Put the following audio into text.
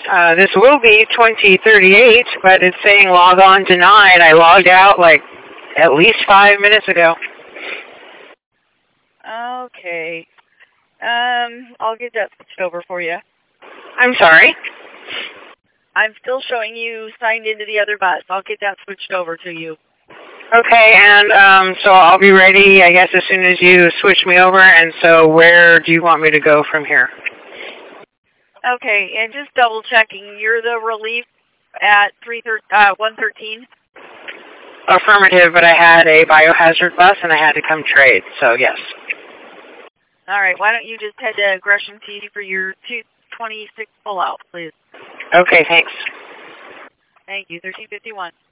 This will be 2038, but it's saying log on denied. I logged out like at least 5 minutes ago. Okay. I'll get that switched over for you. I'm sorry? I'm still showing you signed into the other bus. I'll get that switched over to you. Okay, and so I'll be ready, I guess, as soon as you switch me over. And so where do you want me to go from here? Okay, and just double checking. You're the relief at 113? Affirmative, but I had a biohazard bus and I had to come trade, so yes. All right, why don't you just head to Gresham T for your 226 pullout, please? Okay, thanks. Thank you, 1351.